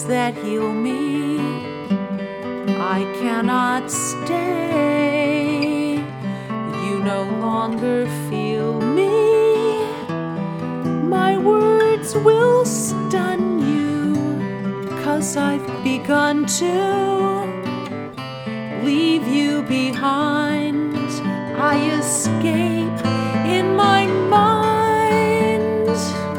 that heal me. I cannot stay. You no longer feel me. My words will stun you, 'cause I've begun to leave you behind. I escape in my mind.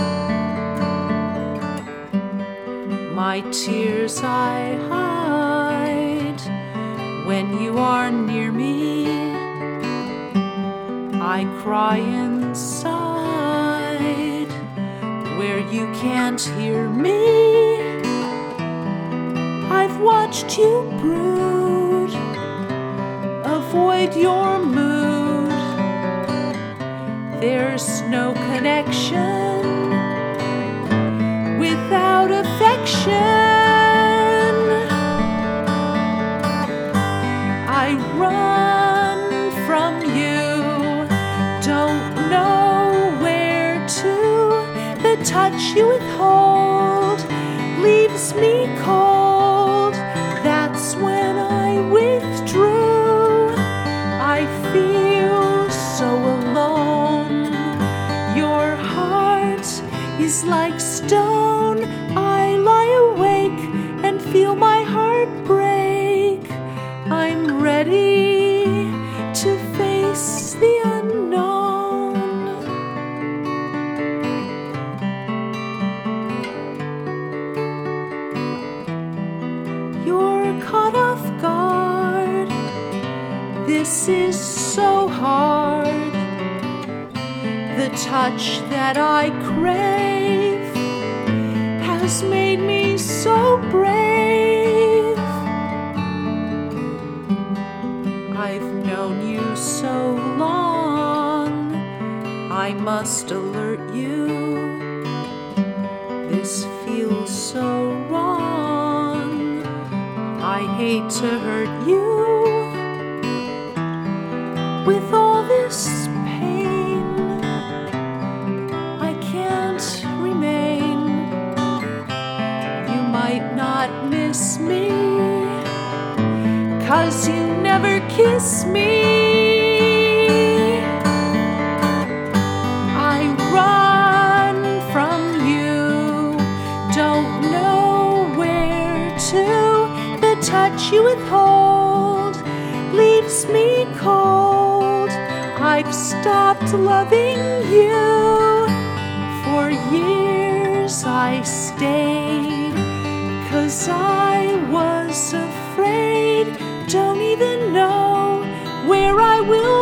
My tears I hide when you are near me. I cry inside where you can't hear me. I've watched you brood, avoid your mood. There's no connection without affection. I run from you, don't know where to. The touch you withhold leaves me cold. That's when I withdrew. I feel so alone. Your heart is like stone. I lie awake and feel my heart break. I'm ready to face the unknown. You're caught off guard. This is so hard. The touch that I crave has made me so brave. I've known you so long, I must alert you. This feels so wrong. I hate to hurt you. With all this pain, I can't remain. You might not miss me, 'cause you never kiss me. I run from you, don't know where to. The touch you withhold leaves me cold. I've stopped loving you. For years I stayed, 'cause I was afraid. Don't even know where I will